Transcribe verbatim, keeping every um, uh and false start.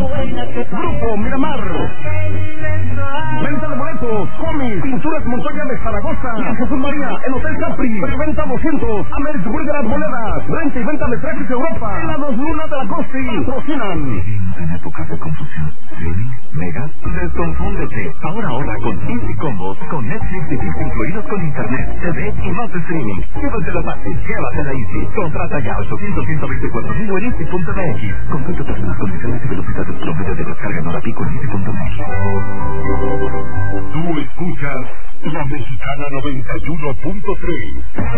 Grupo Miramar. Venta de boletos, cómics, pinturas Montoya de Zaragoza y en Jesús María, el Hotel Capri. Preventa doscientos, América de las monedas. Renta y venta de trajes Europa. En las dos lunas de la costa patrocinan. Vivimos en épocas de confusión. Streaming, mega, desconfúndete. Ahora ahorra con Easy Combos, con Netflix y Disney incluidos con internet, T V y más streaming. Llévatela fácil, llévatela Easy. Contrata ya ochocientos, ciento veinticuatro mil en easy punto m x. Consulta las condiciones y velocidades promedio de descarga en hora pico en easy punto m x. Tú escuchas La Mexicana noventa y uno punto tres.